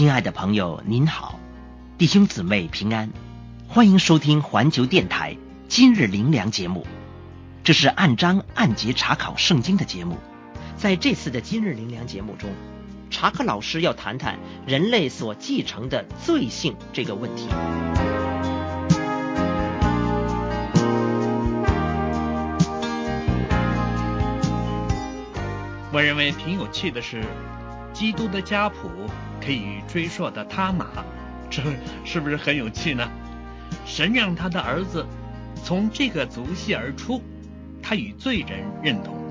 亲爱的朋友您好，弟兄姊妹平安，欢迎收听环球电台今日灵粮节目。这是按章按节查考圣经的节目。在这次的今日灵粮节目中，查克老师要谈谈人类所继承的罪性这个问题。 我认为挺有趣的是，基督的家谱可以追溯到他玛，这是不是很有趣呢？神让他的儿子从这个族系而出，他与罪人认同。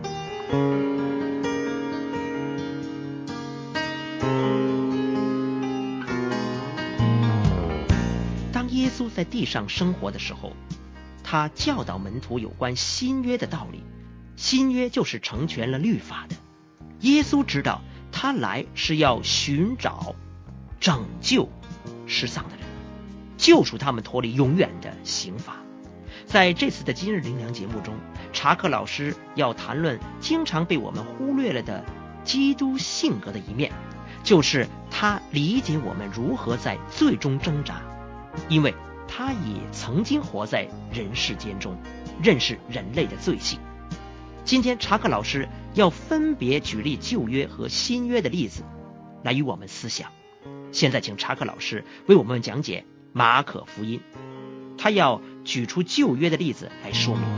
当耶稣在地上生活的时候，他教导门徒有关新约的道理。新约就是成全了律法的。耶稣知道他来是要寻找、拯救失丧的人，救赎他们脱离永远的刑罚。在这次的今日灵粮节目中，查克老师要谈论经常被我们忽略了的基督性格的一面，就是他理解我们如何在罪中挣扎，因为他也曾经活在人世间中，认识人类的罪性。今天查克老师要分别举例旧约和新约的例子来与我们思想。现在请查克老师为我们讲解马可福音，他要举出旧约的例子来说明。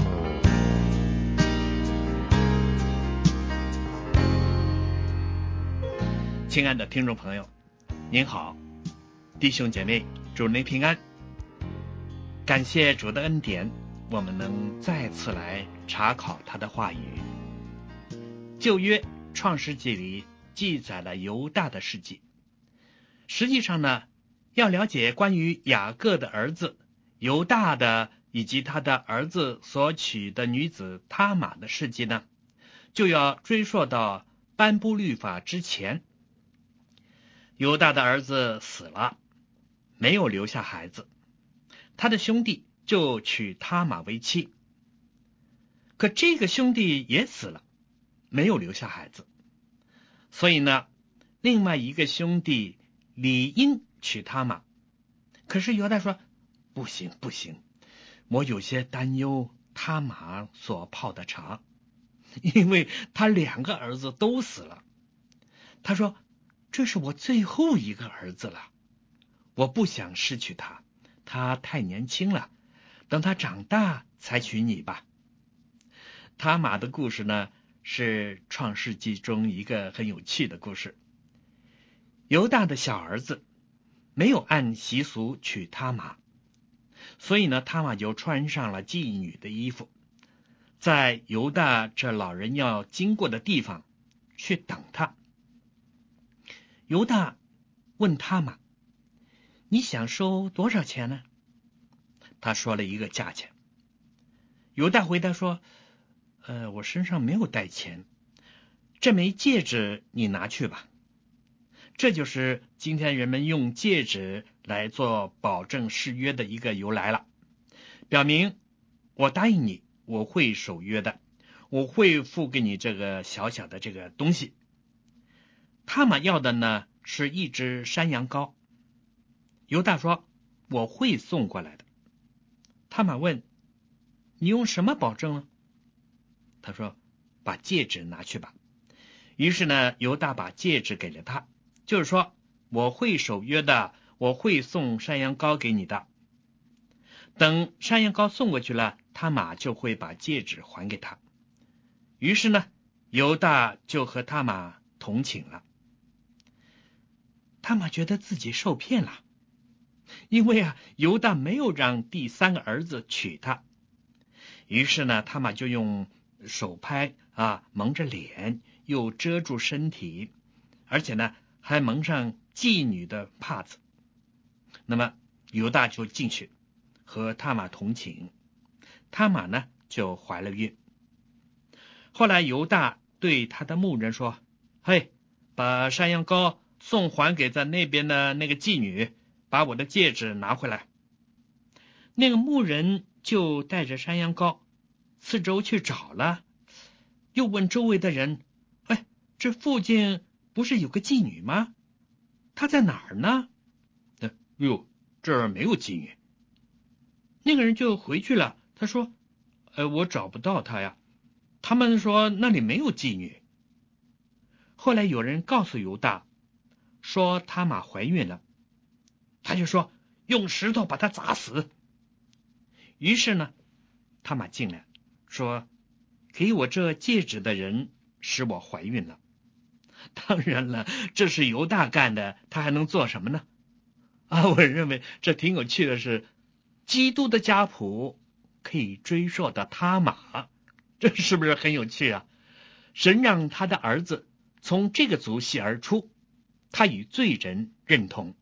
亲爱的听众朋友您好，弟兄姐妹，主内平安。感谢主的恩典，我们能再次来查考他的话语。旧约创世纪里记载了犹大的事迹。实际上呢，要了解关于雅各的儿子犹大的以及他的儿子所娶的女子他玛的事迹呢，就要追溯到颁布律法之前。犹大的儿子死了，没有留下孩子，他的兄弟就娶他玛为妻。可这个兄弟也死了，没有留下孩子，所以呢，另外一个兄弟理应娶他玛。可是犹大说，不行，我有些担忧他玛所泡的茶，因为他两个儿子都死了。他说，这是我最后一个儿子了，我不想失去他，他太年轻了，等他长大才娶你吧。他玛的故事呢，是创世纪中一个很有趣的故事。犹大的小儿子没有按习俗娶他玛，所以呢，他玛就穿上了妓女的衣服，在犹大这老人要经过的地方去等他。犹大问他玛，你想收多少钱呢？他说了一个价钱。犹大回答说，我身上没有带钱，这枚戒指你拿去吧。这就是今天人们用戒指来做保证誓约的一个由来了，表明我答应你，我会守约的，我会付给你这个小小的这个东西。他玛要的呢是一只山羊羔，犹大说我会送过来的。他玛问，你用什么保证呢？他说，把戒指拿去吧。于是呢，犹大把戒指给了他，就是说我会守约的，我会送山羊羔给你的。等山羊羔送过去了，他玛就会把戒指还给他。于是呢，犹大就和他玛同寝了。他玛觉得自己受骗了，因为犹大没有让第三个儿子娶她。于是呢，他玛就用手拍蒙着脸，又遮住身体，而且呢还蒙上妓女的帕子。那么犹大就进去和他玛同寝，他玛呢就怀了孕。后来犹大对他的牧人说，嘿，把山羊羔送还给在那边的那个妓女，把我的戒指拿回来。那个牧人就带着山羊羔四周去找了，又问周围的人，这附近不是有个妓女吗？ 他在哪儿呢？哟，这儿没有妓女。那个人就回去了，他说我找不到他呀，他们说那里没有妓女。后来有人告诉犹大说他玛怀孕了，他就说用石头把她砸死。于是呢，他玛进来说，给我这戒指的人使我怀孕了。当然了，这是犹大干的，他还能做什么呢？我认为这挺有趣的是，基督的家谱可以追溯到他玛，这是不是很有趣啊？神让他的儿子从这个族系而出，他与罪人认同。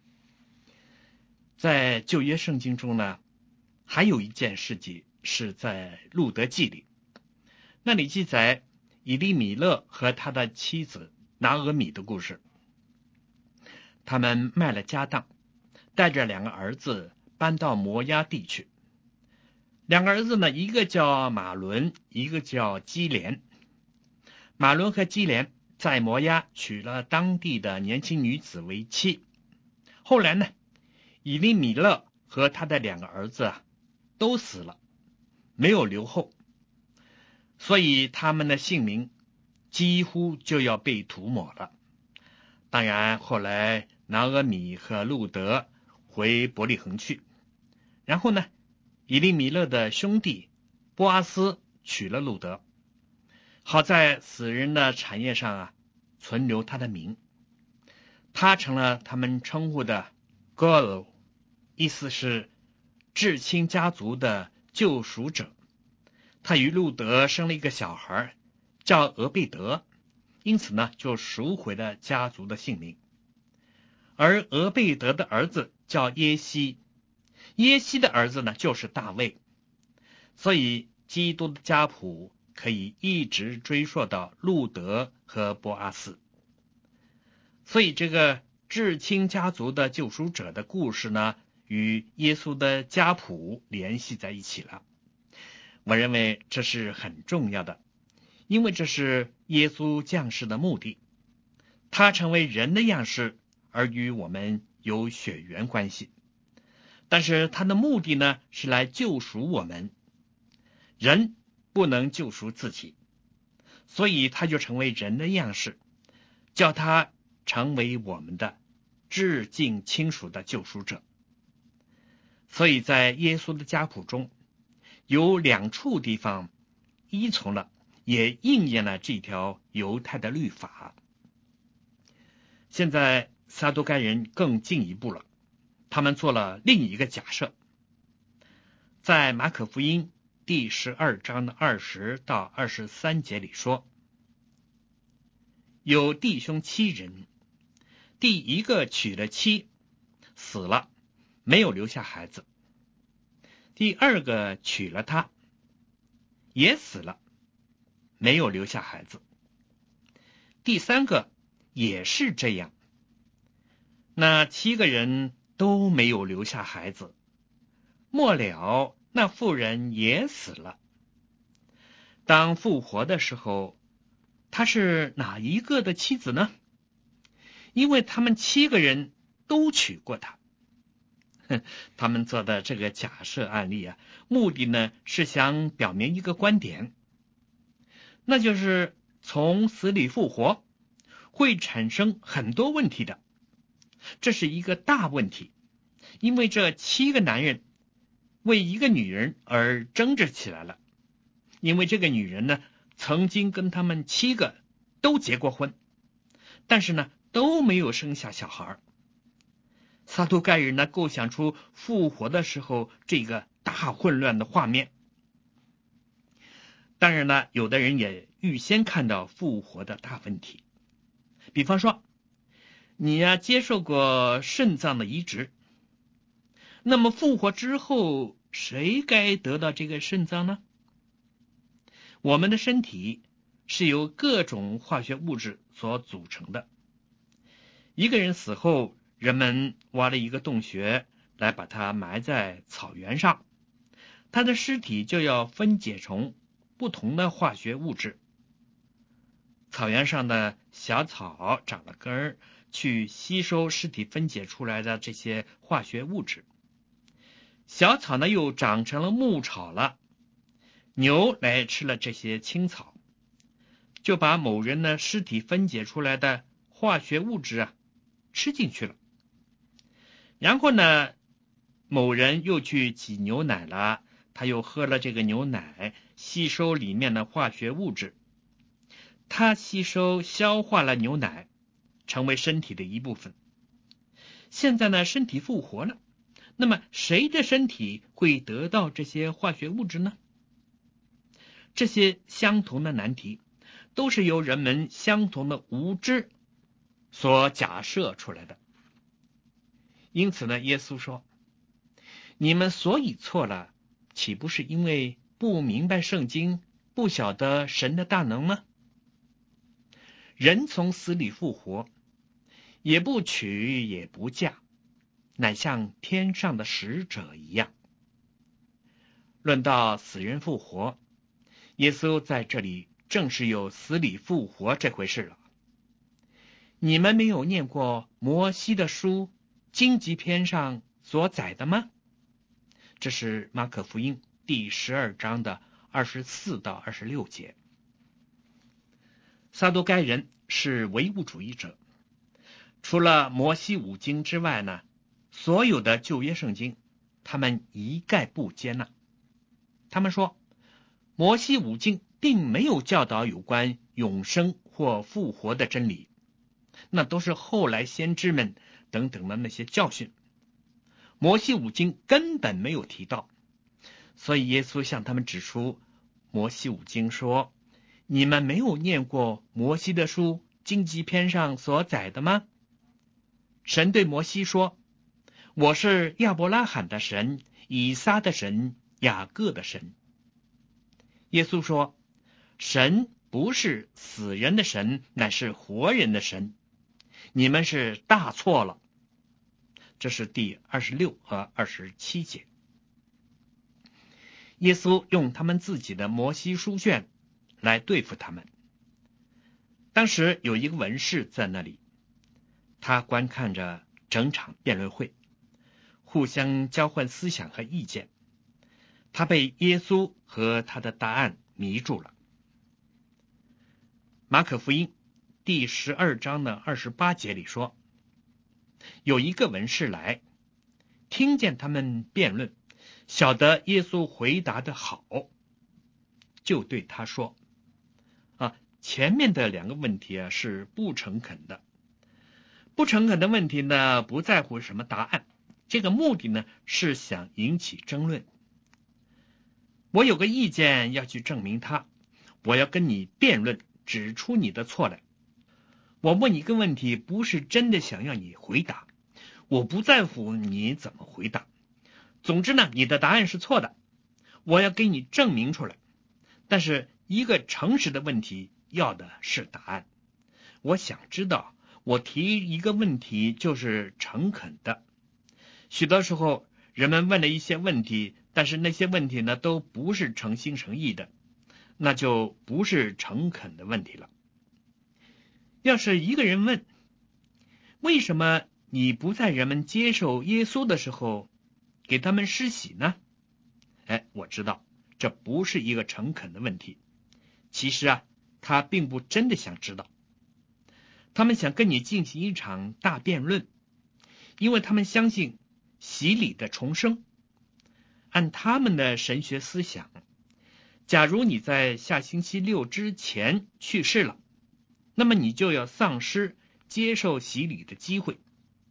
在旧约圣经中呢，还有一件事迹是在路德记里，那里记载以利米勒和他的妻子拿俄米的故事。他们卖了家当，带着2个儿子搬到摩押地去。2个儿子呢，一个叫马伦，一个叫基连。马伦和基连在摩押娶了当地的年轻女子为妻。后来呢，以利米勒和他的2个儿子都死了，没有留后，所以他们的姓名几乎就要被涂抹了。当然后来拿俄米和路德回伯利恒去，然后呢，以利米勒的兄弟波阿斯娶了路德，好在死人的产业上存留他的名，他成了他们称呼的 Gol， 意思是至亲家族的救赎者。他与路德生了一个小孩叫俄贝德，因此呢就赎回了家族的姓名。而俄贝德的儿子叫耶西，耶西的儿子呢就是大卫。所以基督的家谱可以一直追溯到路德和波阿斯。所以这个至亲家族的救赎者的故事呢，与耶稣的家谱联系在一起了。我认为这是很重要的，因为这是耶稣降世的目的。他成为人的样式，而与我们有血缘关系。但是他的目的呢，是来救赎我们。人不能救赎自己，所以他就成为人的样式，叫他成为我们的至近亲属的救赎者。所以在耶稣的家谱中，有2处地方依从了，也应验了这条犹太的律法。现在撒都该人更进一步了，他们做了另一个假设。在马可福音第12章的20到23节里说，有弟兄7人，第一个娶了妻，死了，没有留下孩子；第2个娶了她，也死了，没有留下孩子；第3个也是这样。那7个人都没有留下孩子，末了那妇人也死了。当复活的时候，他是哪一个的妻子呢？因为他们7个人都娶过她。他们做的这个假设案例目的呢是想表明一个观点，那就是从死里复活会产生很多问题的。这是一个大问题，因为这7个男人为一个女人而争执起来了。因为这个女人呢，曾经跟他们7个都结过婚，但是呢都没有生下小孩。撒都该人呢构想出复活的时候这个大混乱的画面。当然呢，有的人也预先看到复活的大问题。比方说，你接受过肾脏的移植，那么复活之后谁该得到这个肾脏呢？我们的身体是由各种化学物质所组成的。一个人死后，人们挖了一个洞穴来把它埋在草原上，他的尸体就要分解成不同的化学物质。草原上的小草长了根儿， 去吸收尸体分解出来的这些化学物质。小草呢又长成了牧草了，牛来吃了这些青草，就把某人的尸体分解出来的化学物质吃进去了。然后呢，某人又去挤牛奶了，他又喝了这个牛奶，吸收里面的化学物质。他吸收消化了牛奶，成为身体的一部分。现在呢，身体复活了，那么谁的身体会得到这些化学物质呢？这些相同的难题都是由人们相同的无知所假设出来的。因此呢，耶稣说，你们所以错了，岂不是因为不明白圣经，不晓得神的大能吗？人从死里复活，也不娶也不嫁，乃像天上的使者一样。论到死人复活，耶稣在这里正是有死里复活这回事了。你们没有念过摩西的书荆棘篇上所载的吗？这是马可福音第12章的24到26节。撒都该人是唯物主义者，除了摩西五经之外呢，所有的旧约圣经他们一概不接纳。他们说，摩西五经并没有教导有关永生或复活的真理，那都是后来先知们等等的那些教训，摩西五经根本没有提到。所以耶稣向他们指出，摩西五经说，你们没有念过摩西的书荆棘篇上所载的吗？神对摩西说，我是亚伯拉罕的神，以撒的神，雅各的神。耶稣说，神不是死人的神，乃是活人的神，你们是大错了。这是第26和27节。耶稣用他们自己的摩西书卷来对付他们。当时有一个文士在那里，他观看着整场辩论会，互相交换思想和意见。他被耶稣和他的答案迷住了。马可福音第12章的28节里说，有一个文士来，听见他们辩论，晓得耶稣回答的好，就对他说，前面的两个问题是不诚恳的。不诚恳的问题呢，不在乎什么答案，这个目的呢是想引起争论。我有个意见要去证明它，我要跟你辩论，指出你的错来。我问你一个问题，不是真的想要你回答，我不在乎你怎么回答。总之呢，你的答案是错的，我要给你证明出来。但是一个诚实的问题要的是答案。我想知道，我提一个问题就是诚恳的。许多时候人们问了一些问题，但是那些问题呢都不是诚心诚意的，那就不是诚恳的问题了。要是一个人问，为什么你不在人们接受耶稣的时候给他们施洗呢？我知道这不是一个诚恳的问题。其实他并不真的想知道，他们想跟你进行一场大辩论，因为他们相信洗礼的重生。按他们的神学思想，假如你在下星期六之前去世了，那么你就要丧失接受洗礼的机会。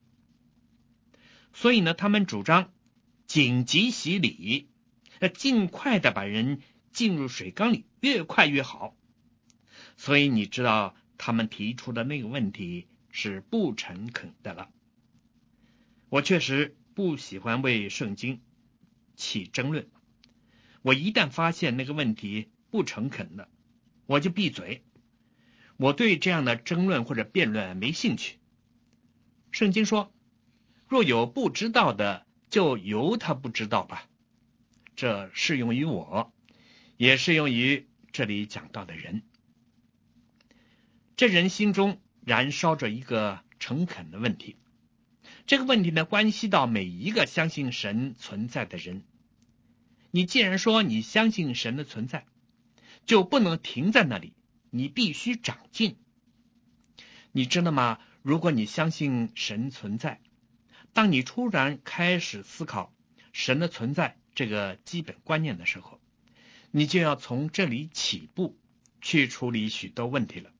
所以呢，他们主张紧急洗礼，尽快的把人进入水缸里，越快越好。所以你知道他们提出的那个问题是不诚恳的了。我确实不喜欢为圣经起争论，我一旦发现那个问题不诚恳的，我就闭嘴。我对这样的争论或者辩论没兴趣。圣经说，若有不知道的，就由他不知道吧。这适用于我，也适用于这里讲到的人。这人心中燃烧着一个诚恳的问题。这个问题呢，关系到每一个相信神存在的人。你既然说你相信神的存在，就不能停在那里，你必须长进。你知道吗？如果你相信神存在，当你突然开始思考神的存在这个基本观念的时候，你就要从这里起步去处理许多问题了。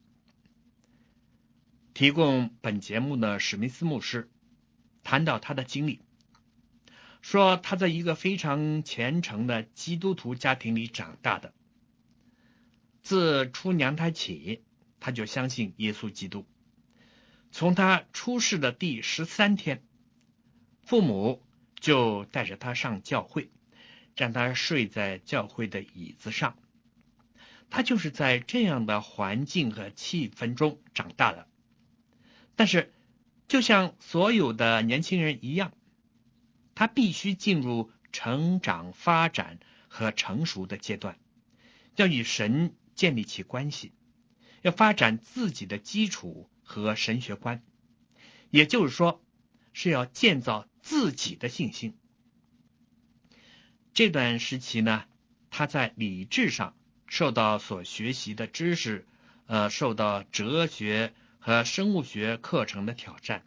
提供本节目的史密斯牧师谈到他的经历，说他在一个非常虔诚的基督徒家庭里长大的，自出娘胎起，他就相信耶稣基督。从他出世的第13天，父母就带着他上教会，让他睡在教会的椅子上。他就是在这样的环境和气氛中长大的。但是就像所有的年轻人一样，他必须进入成长、发展和成熟的阶段，要与神建立起关系，要发展自己的基础和神学观，也就是说，是要建造自己的信心。这段时期呢，他在理智上受到所学习的知识，受到哲学和生物学课程的挑战。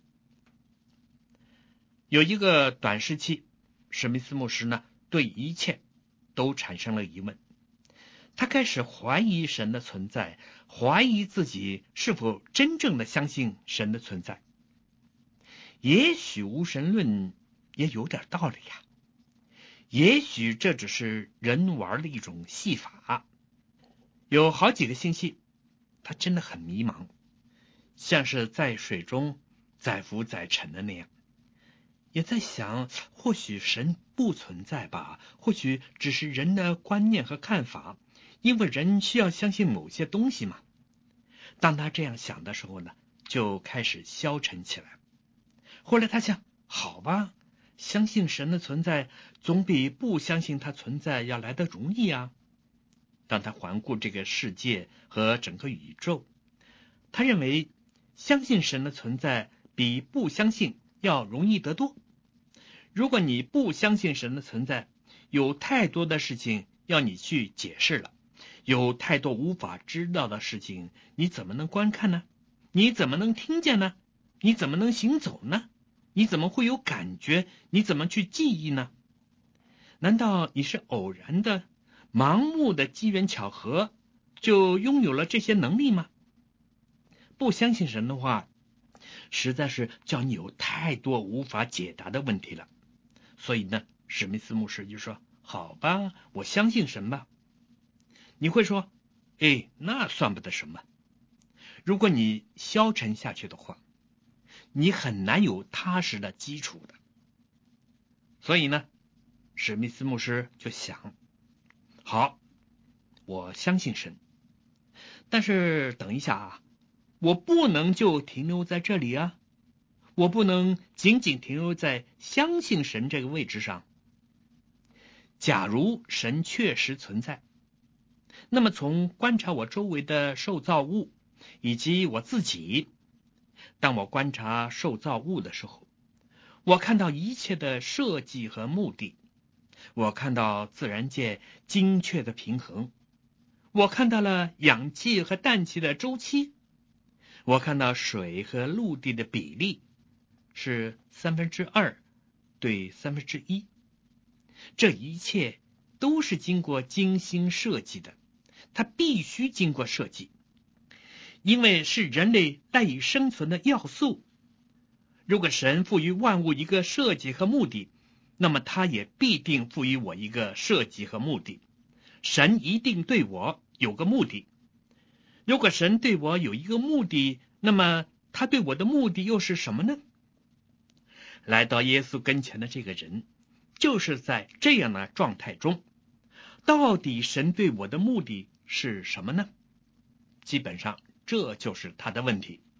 有一个短时期，史密斯牧师呢，对一切都产生了疑问。他开始怀疑神的存在，怀疑自己是否真正的相信神的存在。也许无神论也有点道理呀，也许这只是人玩的一种戏法。有好几个星期，他真的很迷茫，像是在水中载浮载沉的那样，也在想，或许神不存在吧，或许只是人的观念和看法，因为人需要相信某些东西嘛。当他这样想的时候呢，就开始消沉起来。后来他想，好吧，相信神的存在总比不相信他存在要来得容易啊。当他环顾这个世界和整个宇宙，他认为相信神的存在比不相信要容易得多。如果你不相信神的存在，有太多的事情要你去解释了，有太多无法知道的事情，你怎么能观看呢？你怎么能听见呢？你怎么能行走呢？你怎么会有感觉？你怎么去记忆呢？难道你是偶然的、盲目的机缘巧合就拥有了这些能力吗？不相信神的话，实在是叫你有太多无法解答的问题了。所以呢，史密斯牧师就说，好吧，我相信神吧。你会说，那算不得什么。如果你消沉下去的话，你很难有踏实的基础的。所以呢，史密斯牧师就想，好，我相信神，但是等一下啊，我不能就停留在这里啊，我不能仅仅停留在相信神这个位置上。假如神确实存在，那么从观察我周围的受造物以及我自己，当我观察受造物的时候，我看到一切的设计和目的，我看到自然界精确的平衡，我看到了氧气和氮气的周期，我看到水和陆地的比例是2/3对1/3，这一切都是经过精心设计的，它必须经过设计，因为是人类赖以生存的要素。如果神赋予万物一个设计和目的，那么他也必定赋予我一个设计和目的。神一定对我有个目的。如果神对我有一个目的，那么他对我的目的又是什么呢？来到耶稣跟前的这个人，就是在这样的状态中，到底神对我的目的是什么呢？基本上这就是他的问题。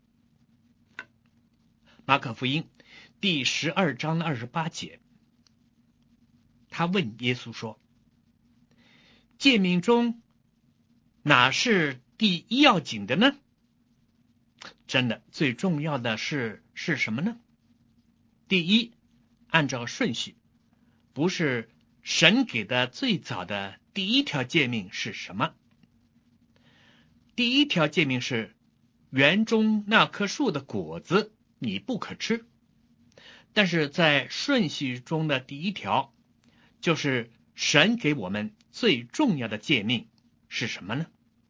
马可福音第12章28节，他问耶稣说，诫命中哪是第一要紧的呢？ 真的最重要的是什么呢？第一，按照顺序，不是神给的最早的第一条诫命是什么？第一条诫命是园中那棵树的果子你不可吃。但是在顺序中的第一条，就是神给我们最重要的诫命是什么呢？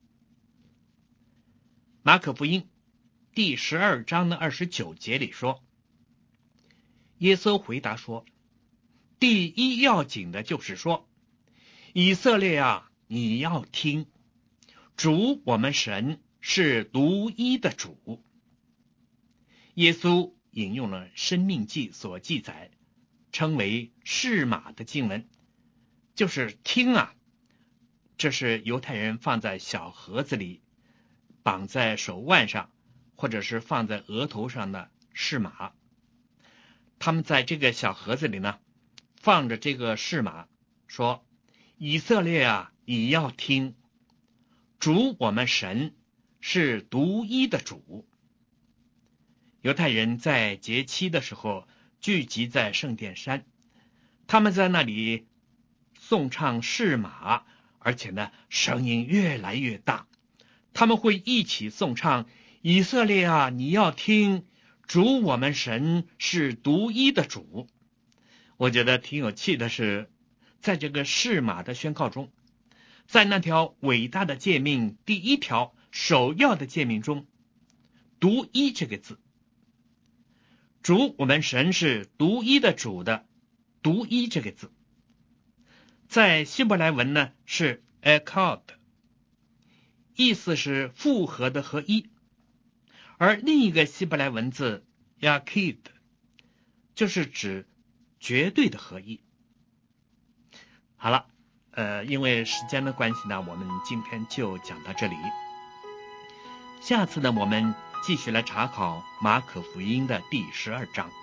马可福音第12章的29节里说，耶稣回答说，第一要紧的就是说，以色列啊，你要听，主我们神是独一的主。耶稣引用了申命记所记载称为释马的经文，就是听啊，这是犹太人放在小盒子里绑在手腕上或者是放在额头上的释马。他们在这个小盒子里呢放着这个释马，说以色列啊，你要听，主我们神是独一的主。犹太人在节期的时候聚集在圣殿山，他们在那里颂唱释马，而且呢声音越来越大，他们会一起颂唱以色列啊，你要听，主我们神是独一的主。我觉得挺有趣的是，在这个释马的宣告中，在那条伟大的诫命第一条首要的诫命中，独一这个字，主我们神是独一的主的独一这个字，在希伯来文呢是 echad， 意思是复合的合一，而另一个希伯来文字 yaqid 就是指绝对的合一。好了，因为时间的关系呢，我们今天就讲到这里。下次呢，我们继续来查考马可福音的第12章。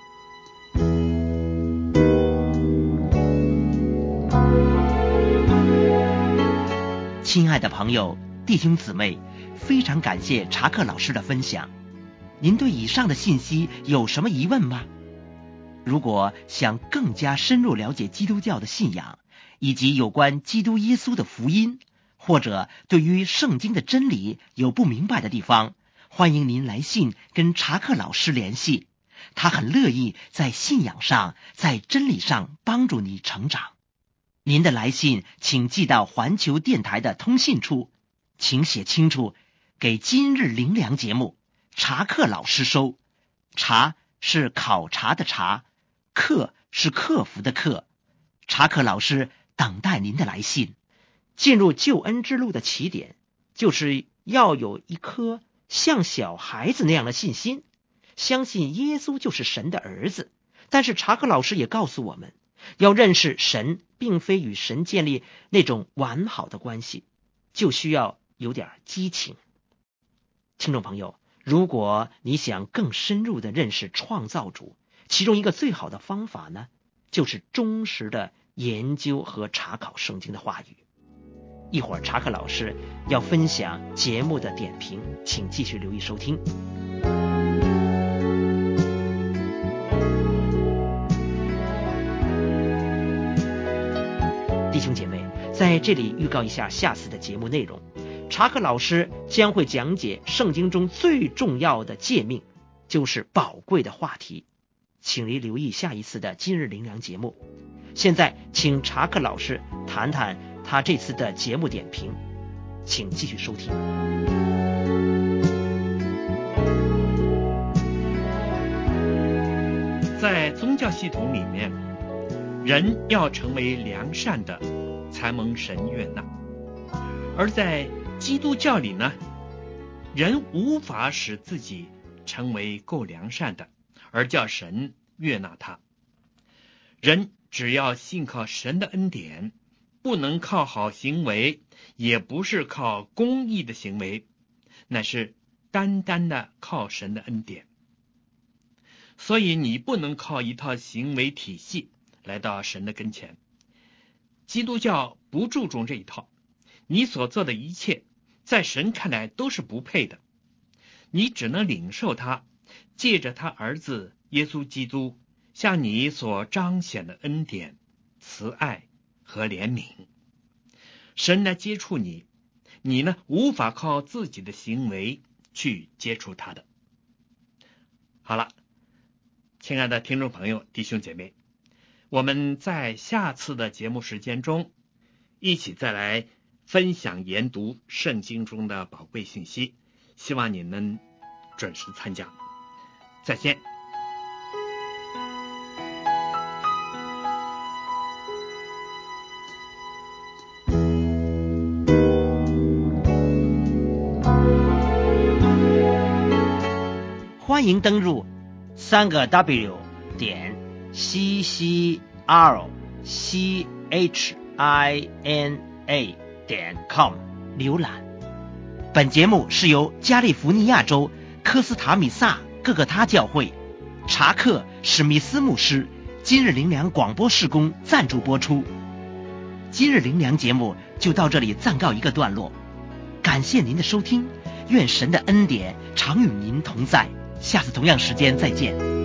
亲爱的朋友、弟兄姊妹，非常感谢查克老师的分享。您对以上的信息有什么疑问吗？如果想更加深入了解基督教的信仰，以及有关基督耶稣的福音，或者对于圣经的真理有不明白的地方，欢迎您来信跟查克老师联系，他很乐意在信仰上、在真理上帮助你成长。您的来信请寄到环球电台的通信处，请写清楚给今日灵粮节目，查克老师收。查是考察的查，克是克服的克。查克老师等待您的来信。进入救恩之路的起点，就是要有一颗像小孩子那样的信心，相信耶稣就是神的儿子。但是查克老师也告诉我们，要认识神并非与神建立那种完好的关系，就需要有点激情。听众朋友，如果你想更深入的认识创造主，其中一个最好的方法呢，就是忠实的研究和查考圣经的话语。一会儿查克老师要分享节目的点评，请继续留意收听。弟兄姐妹，在这里预告一下下次的节目内容。查克老师将会讲解圣经中最重要的诫命，就是宝贵的话题，请您留意下一次的今日灵粮节目。现在请查克老师谈谈他这次的节目点评，请继续收听。 在宗教系统里面，人要成为良善的，才蒙神悦纳；而在基督教里呢，人无法使自己成为够良善的，而叫神悦纳他。人只要信靠神的恩典，不能靠好行为，也不是靠公义的行为，乃是单单的靠神的恩典。所以你不能靠一套行为体系来到神的跟前。基督教不注重这一套，你所做的一切在神看来都是不配的。 你只能领受他借着他儿子耶稣基督向你所彰显的恩典、慈爱和怜悯。神来接触你，你呢无法靠自己的行为去接触他的。好了，亲爱的听众朋友、弟兄姐妹，我们在下次的节目时间中一起再来分享研读圣经中的宝贵信息，希望你能准时参加。再见。 欢迎登入3个 浏览。本节目是由加利福尼亚州科斯塔米萨各个他教会查克史密斯牧师今日灵粮广播事工赞助播出。今日灵粮节目就到这里暂告一个段落，感谢您的收听，愿神的恩典常与您同在，下次同样时间再见。